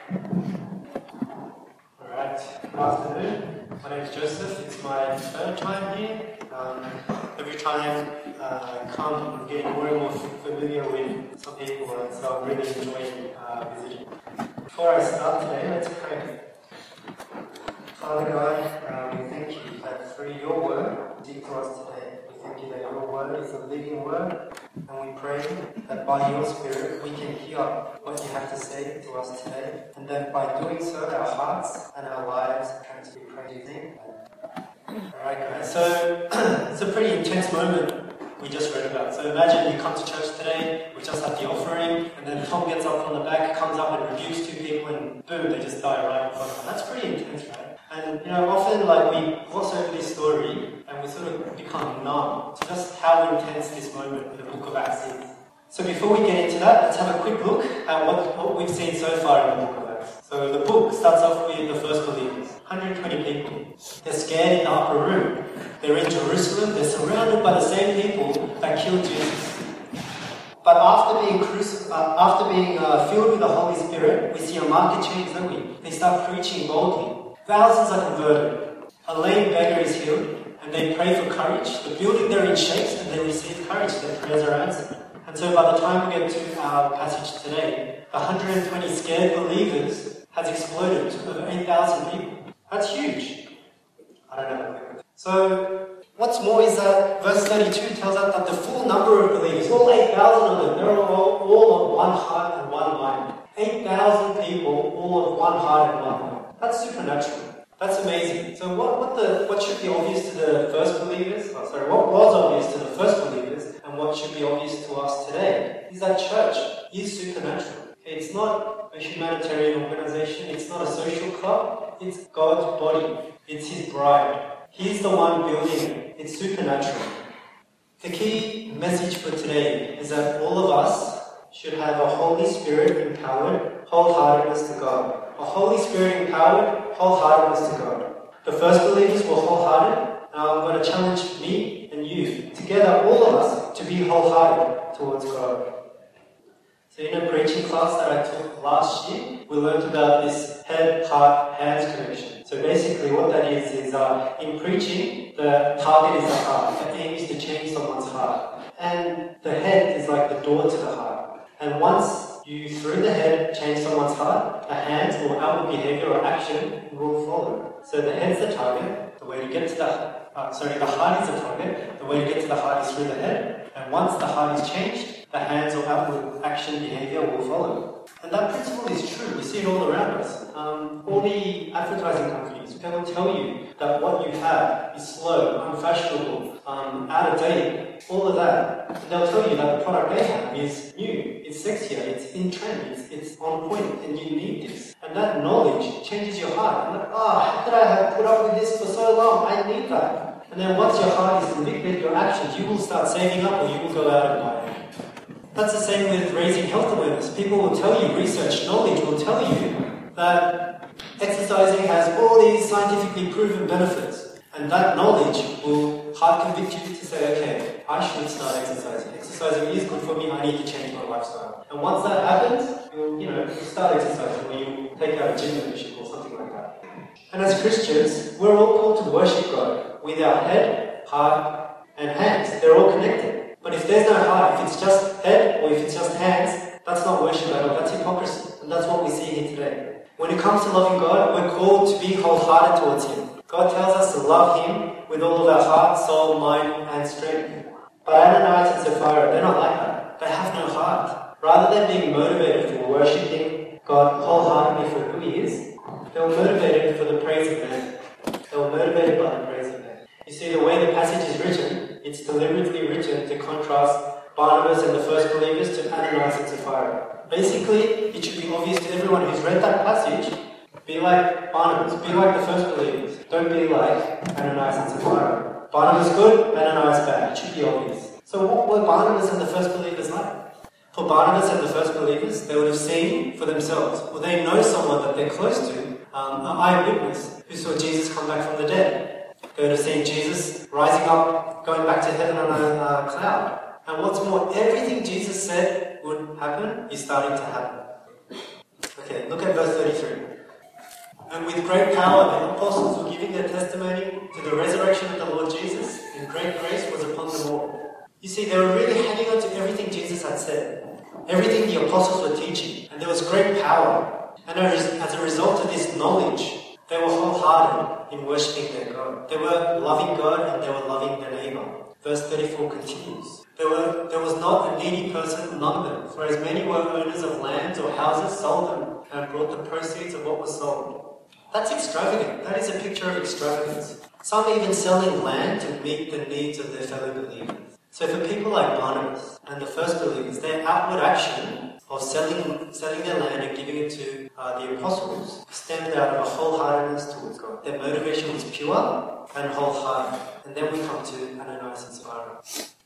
Alright, good afternoon. My name is Joseph. It's my third time here. Every time I come, I'm getting more and more familiar with some people, and so I'm really enjoying visiting. Before I start today, let's pray. Father God, we thank you that through your word, you speak to us today. We thank you that your word is a living word, and we pray that by your Spirit we can hear what you have to say to us today, and that by doing so, our hearts and our lives are to be praising. Alright guys, so it's a pretty intense moment we just read about. So imagine you come to church today, we just had the offering, and then Tom gets up from the back, comes up and rebukes two people, and boom, they just die right in front of them. That's pretty intense, right? And often we gloss over this story and we sort of become numb to just how intense this moment in the book of Acts is. So before we get into that, let's have a quick look at what we've seen so far in the book of Acts. So the book starts off with the first believers, 120 people. They're scared in the upper room. They're in Jerusalem. They're surrounded by the same people that killed Jesus. But after being filled with the Holy Spirit, we see a marked change, don't we? They start preaching boldly. Thousands are converted. A lame beggar is healed, and they pray for courage. The building they're in shakes, and they receive courage. Their prayers are answered. And so by the time we get to our passage today, the 120 scared believers has exploded to over 8,000 people. That's huge. I don't know. So what's more is that verse 32 tells us that the full number of believers, all 8,000 of them, they're all of one heart and one mind. 8,000 people, all of one heart and one mind. That's supernatural. That's amazing. So what should be obvious to the first believers? What was obvious to the first believers, and what should be obvious to us today is that church is supernatural. It's not a humanitarian organization. It's not a social club. It's God's body. It's His bride. He's the one building it. It's supernatural. The key message for today is that all of us should have a Holy Spirit empowered wholeheartedness to God. A Holy Spirit empowered wholeheartedness to God. The first believers were wholehearted. Now I'm going to challenge me and you, together all of us, to be wholehearted towards God. So in a preaching class that I took last year, we learned about this head, heart, hands connection. So basically what that is in preaching, the target is the heart. The aim is to change someone's heart. And the head is like the door to the heart. And once you, through the head, change someone's heart, the hands or outward behavior or action will follow. So the head's the target. The way to get to the heart is the target. The way to get to the heart is through the head. And once the heart is changed, the hands or outward action behavior will follow. And that principle is true. We see it all around us. All the advertising companies, they will tell you that what you have is slow, unfashionable, out of date, all of that. And they'll tell you that the product they have is new, it's sexier, it's in trend, it's on point, and you need this. And that knowledge changes your heart. And how could I have put up with this for so long? I need that. And then once your heart is convicted, your actions, you will start saving up or you will go out and buy it. That's the same with raising health awareness. People will tell you, research, knowledge will tell you that exercising has all these scientifically proven benefits. And that knowledge will heart convict you to say, okay, I should start exercising. Exercising is good for me, I need to change my lifestyle. And once that happens, you'll start exercising, or you'll take out a gym membership or something like that. And as Christians, we're all called to worship God with our head, heart, and hands. They're all connected. But if there's no heart, if it's just head or if it's just hands, that's not worship at all. That's hypocrisy. And that's what we see here today. When it comes to loving God, we're called to be wholehearted towards Him. God tells us to love Him with all of our heart, soul, mind, and strength. But Ananias and Sapphira, they're not like that. They have no heart. Rather than being motivated for worshipping God wholeheartedly for who He is, they were motivated for the praise of men. They were motivated by the praise of men. You see, the way the passage is written, it's deliberately written to contrast Barnabas and the first believers to Ananias and Sapphira. Basically, it should be obvious to everyone who's read that passage, be like Barnabas, be like the first believers. Don't be like Ananias and Sapphira. Barnabas good, Ananias bad. It should be obvious. So what were Barnabas and the first believers like? For Barnabas and the first believers, they would have seen for themselves, or they know someone that they're close to, an eyewitness who saw Jesus come back from the dead. They would have seen Jesus rising up, going back to heaven on a cloud. And what's more, everything Jesus said would happen is starting to happen. Okay, look at verse 33. And with great power the apostles were giving their testimony to the resurrection of the Lord Jesus, and great grace was upon them all. You see, they were really hanging on to everything Jesus had said, everything the apostles were teaching, and there was great power. And as a result of this knowledge, they were wholehearted in worshipping their God. They were loving God and they were loving their neighbor. Verse 34 continues. There was not a needy person among them, for as many were owners of lands or houses sold them and brought the proceeds of what was sold. That's extravagant. That is a picture of extravagance. Some even selling land to meet the needs of their fellow believers. So for people like Barnabas and the first believers, their outward action of selling their land and giving it to the apostles stemmed out of a wholeheartedness towards God. Their motivation was pure and wholehearted. And then we come to Ananias and Sapphira.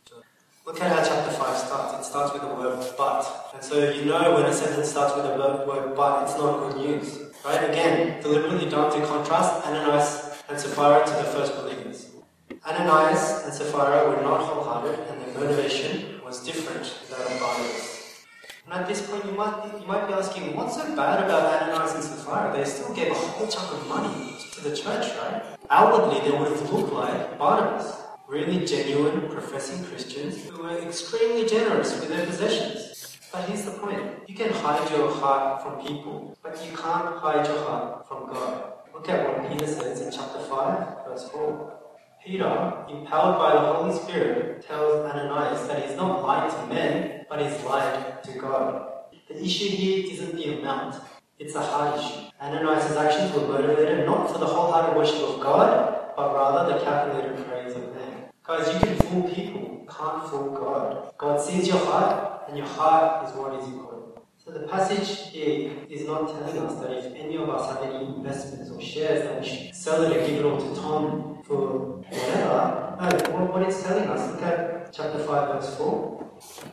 Look at how chapter 5 starts. It starts with the word but. And so you know when a sentence starts with the word but, it's not good news. Right? Again, deliberately done to contrast Ananias and Sapphira to the first believers. Ananias and Sapphira were not wholehearted and their motivation was different than that of Barnabas. And at this point you might be asking, what's so bad about Ananias and Sapphira? They still gave a whole chunk of money to the church, right? Outwardly they would have looked like Barnabas. Really genuine, professing Christians who were extremely generous with their possessions. But here's the point. You can hide your heart from people, but you can't hide your heart from God. Look at what Peter says in chapter 5, verse 4. Peter, empowered by the Holy Spirit, tells Ananias that he's not lied to men, but he's lied to God. The issue here isn't the amount, it's a heart issue. Ananias' actions were motivated not for the wholehearted worship of God, but rather the calculated praise of man. Guys, you can fool people, can't fool God. God sees your heart, and your heart is what is important. So the passage here is not telling us that if any of us have any investments or shares that we should sell it and give it all to Tom for whatever. No, what it's telling us, look at chapter 5 verse 4.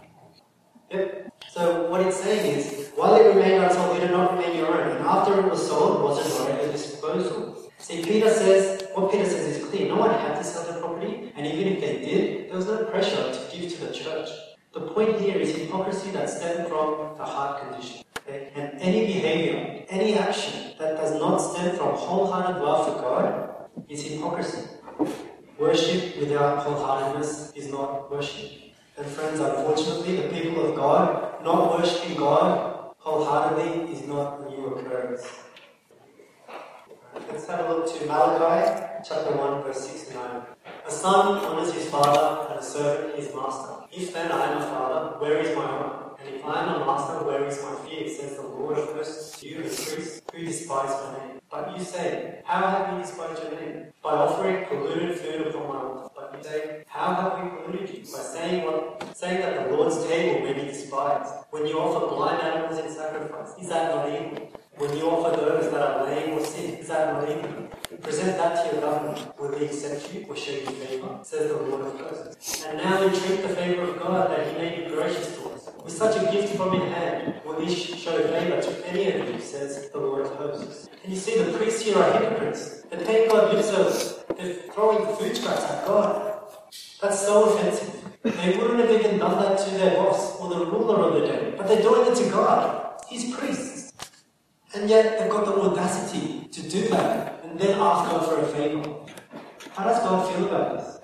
Yep. So what it's saying is, while it remained unsold, it did not remain your own, and after it was sold, it wasn't at your disposal. See, what Peter says is clear. No one had to sell their property, and even if they did, there was no pressure to give to the church. The point here is hypocrisy that stems from the heart condition. Okay? And any behavior, any action that does not stem from wholehearted love for God is hypocrisy. Worship without wholeheartedness is not worship. And friends, unfortunately, the people of God not worshipping God wholeheartedly is not a new occurrence. Let's have a look to Malachi, chapter 1, verse 6 and 9. A son honors his father, and a servant his master. If then I am a father, where is my honor? And if I am a master, where is my fear? Says the Lord of hosts to you, the priests, who despise my name. But you say, how have we despised your name? By offering polluted food upon my altar. But you say, how have we polluted you? By saying that the Lord's table may be despised. When you offer blind animals in sacrifice, is that not evil? When you offer those that are lame or sick, is that not evil? Present that to your government. Will he accept you or show you favour? Says the Lord of hosts. And now entreat the favour of God, that he may be gracious to us. With such a gift from in hand, will he show favour to any of you, says the Lord of hosts. And you see, the priests here are hypocrites. They're paying God lip service. They're throwing food scraps at God. That's so offensive. They wouldn't have even done that to their boss or the ruler of the day, but they're doing it to God. He's priests. And yet they've got the audacity to do that and then ask God for a favour. How does God feel about this?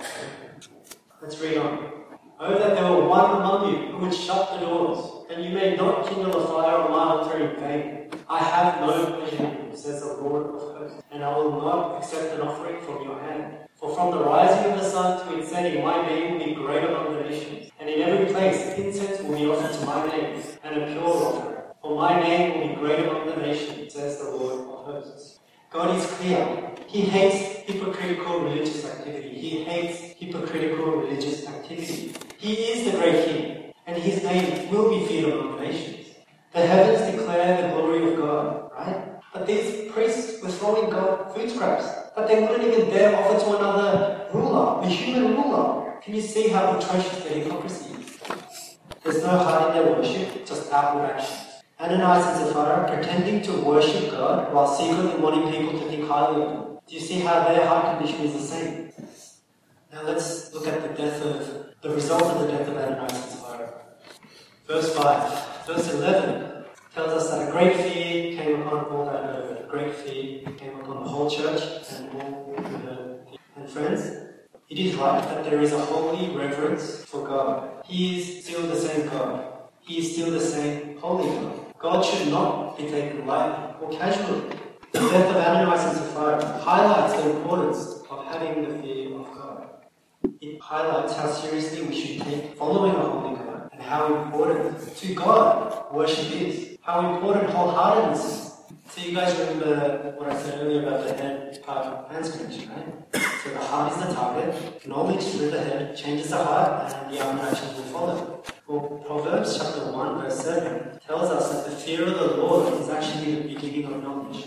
Let's read on. Oh, that there were one among you who would shut the doors, and you may not kindle a fire on my altar in vain. I have no pleasure in you, says the Lord of hosts, and I will not accept an offering from your hand. For from the rising of the sun to its setting, my name will be great among the nations, and in every place incense will be offered to my name, and a pure offering. For my name will be great among the nations, says the Lord of hosts. God is clear. He hates hypocritical religious activity. He hates hypocritical religious activity. He is the great King, and his name will be feared among the nations. The heavens declare the glory of God, right? But these priests were throwing God food scraps, but they wouldn't even dare offer to another ruler, a human ruler. Can you see how atrocious their hypocrisy is? There's no heart in their worship, just outward actions. Ananias and Sapphira pretending to worship God while secretly wanting people to think highly of them. Do you see how their heart condition is the same? Now let's look at the result of the death of Ananias and Sapphira. Verse 5. Verse 11 tells us that a great fear came upon all that heard. A great fear came upon the whole church and all who heard. And friends, it is right that there is a holy reverence for God. He is still the same God. He is still the same holy God. God should not be taken lightly or casually. The death of Ananias and Sapphira highlights the importance of having the fear of God. It highlights how seriously we should take following a holy God and how important to God worship is. How important wholeheartedness is. So you guys remember what I said earlier about the head, heart, hands connection, right? So the heart is the target, knowledge through the head changes the heart, and the other actions will follow. Well, Proverbs chapter 1 verse 7 tells us that the fear of the Lord is actually the beginning of knowledge.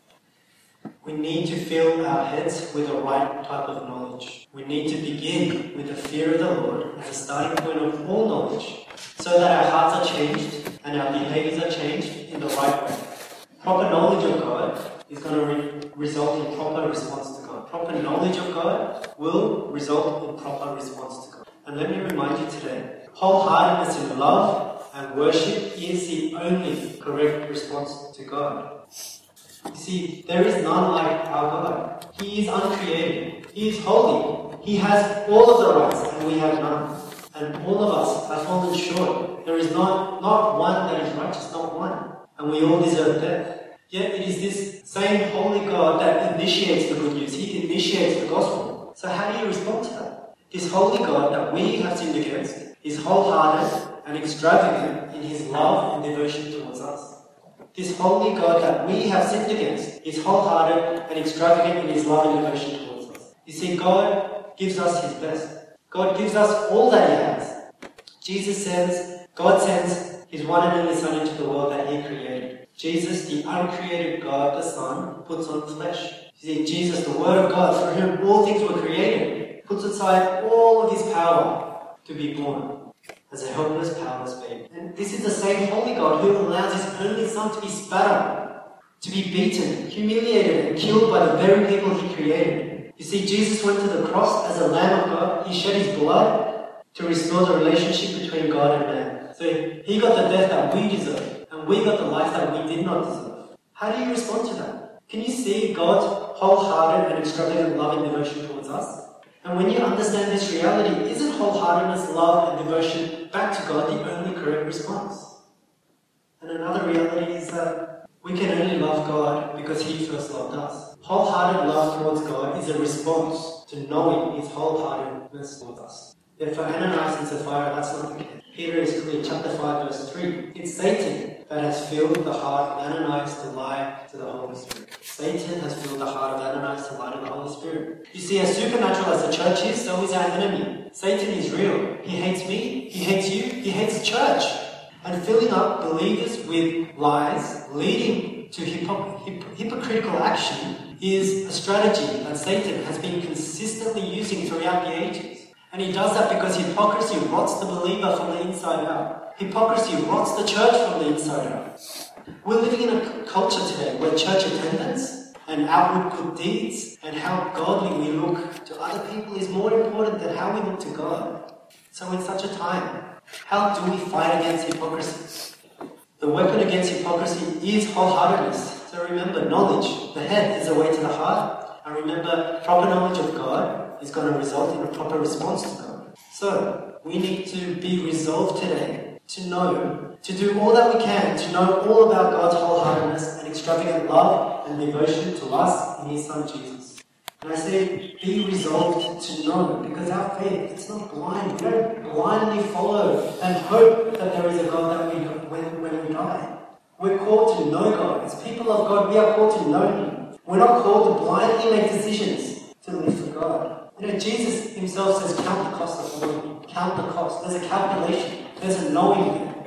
We need to fill our heads with the right type of knowledge. We need to begin with the fear of the Lord as a starting point of all knowledge, so that our hearts are changed and our behaviors are changed in the right way. Proper knowledge of God is going to result in proper response to God. Proper knowledge of God will result in proper response to God. And let me remind you today, wholeheartedness in love and worship is the only correct response to God. You see, there is none like our God. He is uncreated. He is holy. He has all of the rights and we have none. And all of us have fallen short. There is not one that is righteous, not one. And we all deserve death. Yet it is this same holy God that initiates the good news. He initiates the gospel. So how do you respond to that? This holy God that we have sinned against is wholehearted and extravagant in his love and devotion towards us. This holy God that we have sinned against is wholehearted and extravagant in his love and devotion towards us. You see, God gives us his best. God gives us all that he has. God sends his one and only Son into the world that he created. Jesus, the uncreated God, the Son, puts on flesh. You see, Jesus, the Word of God, through whom all things were created, puts aside all of his power to be born as a helpless, powerless baby. And this is the same holy God who allows his only Son to be spat on, to be beaten, humiliated, and killed by the very people he created. You see, Jesus went to the cross as a Lamb of God. He shed his blood to restore the relationship between God and man. So he got the death that we deserve, and we got the life that we did not deserve. How do you respond to that? Can you see God's wholehearted and extravagant love and devotion towards us? And when you understand this reality, isn't wholeheartedness, love, and devotion back to God the only correct response? And another reality is that we can only love God because he first loved us. Wholehearted love towards God is a response to knowing his wholeheartedness towards us. Yet for Ananias and Sapphira, that's not the case. Peter is clear, chapter 5, verse 3. It's Satan that has filled the heart of Ananias to lie to the Holy Spirit. Satan has filled the heart of Ananias to lie to the Holy Spirit. You see, as supernatural as the church is, so is our enemy. Satan is real. He hates me, he hates you, he hates the church. And filling up believers with lies, leading to hypocritical action, is a strategy that Satan has been consistently using throughout the ages. And he does that because hypocrisy rots the believer from the inside out. Hypocrisy rots the church from the inside out. We're living in a culture today where church attendance and outward good deeds and how godly we look to other people is more important than how we look to God. So in such a time, how do we fight against hypocrisy? The weapon against hypocrisy is wholeheartedness. So remember, knowledge, the head, is the way to the heart. And remember, proper knowledge of God is going to result in a proper response to God. So, we need to be resolved today to know, to do all that we can, to know all about God's wholeheartedness and extravagant love and devotion to us in his Son Jesus. And I say, be resolved to know, because our faith, it's not blind. We don't blindly follow and hope that there is a God that we know when we die. We're called to know God. As people of God, we are called to know him. We're not called to blindly make decisions to live for God. You know, Jesus himself says, count the cost of following me. Count the cost. There's a calculation. There's a knowing there.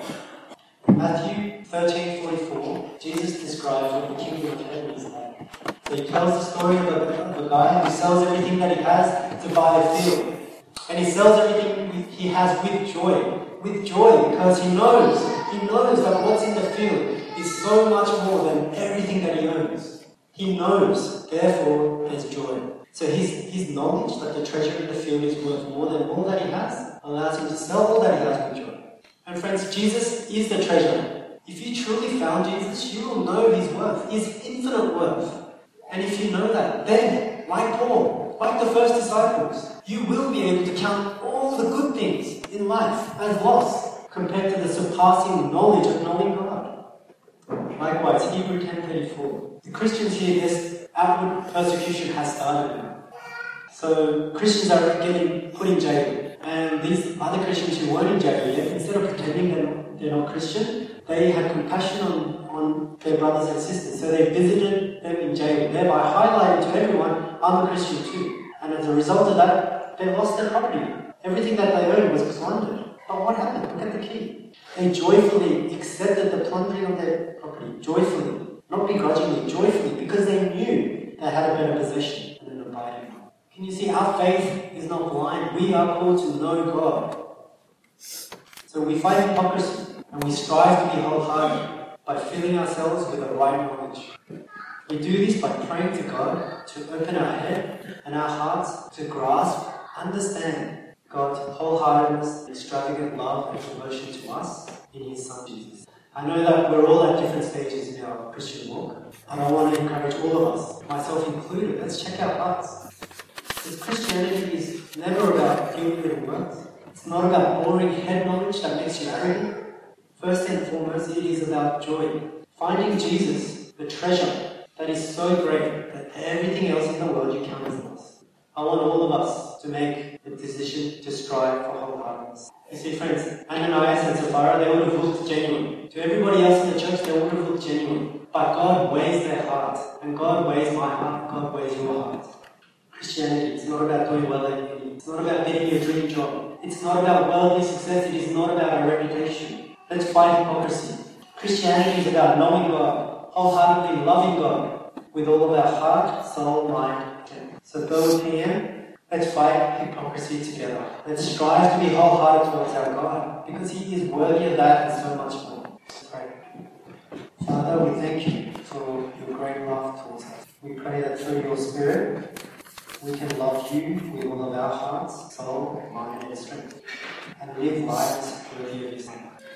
Matthew 13:44, Jesus describes what the kingdom of heaven is like. So he tells the story of a guy who sells everything that he has to buy a field. And he sells everything he has with joy. With joy, because he knows that what's in the field is so much more than everything that he owns. He knows, therefore, there's joy. So his knowledge that the treasure in the field is worth more than all that he has allows him to sell all that he has with joy. And friends, Jesus is the treasure If you truly found Jesus, you will know His worth, His infinite worth. And if you know that, then, like Paul, like the first disciples, you will be able to count all the good things in life as loss compared to the surpassing knowledge of knowing God. Likewise, Hebrews 10:34. The Christians here, this outward persecution has started now. So Christians are getting put in jail. And these other Christians who weren't in jail yet, instead of pretending they're not Christian, they had compassion on their brothers and sisters. So they visited them in jail, thereby highlighting to everyone, I'm a Christian too. And as a result of that, they lost their property. Everything that they owned was plundered. But what happened? Look at the key. They joyfully accepted the plundering of their property. Joyfully. Not begrudgingly, joyfully. Because they knew they had a better possession and an abiding one. Can you see, our faith is not blind. We are called to know God. So we fight hypocrisy and we strive to be wholehearted by filling ourselves with the right knowledge. We do this by praying to God to open our head and our hearts to grasp, understand God's wholeheartedness, extravagant love and devotion to us in His Son Jesus. I know that we're all at different stages in our Christian walk, and I want to encourage all of us, myself included, let's check our hearts. Because Christianity is never about feel-good words. It's not about boring head knowledge that makes you arrogant. First and foremost, it is about joy. Finding Jesus, the treasure that is so great that everything else in the world you count as loss. I want all of us to make the decision to strive for wholeheartedness. You see, friends, Ananias and Sapphira, they would have looked genuine. To everybody else in the church, they would have looked genuine. But God weighs their heart, and God weighs my heart, God weighs your heart. Christianity, it's not about doing well at uni. It's not about getting your dream job. It's not about worldly success. It is not about our reputation. Let's fight hypocrisy. Christianity is about knowing God, wholeheartedly loving God with all of our heart, soul, mind, and so go PM, let's fight hypocrisy together. Let's strive to be wholehearted towards our God, because He is worthy of that and so much more. Let's pray. Father, we thank You for Your great love towards us. We pray that through Your Spirit, we can love You with all of our hearts, soul, mind, and strength, and live lives worthy of His name.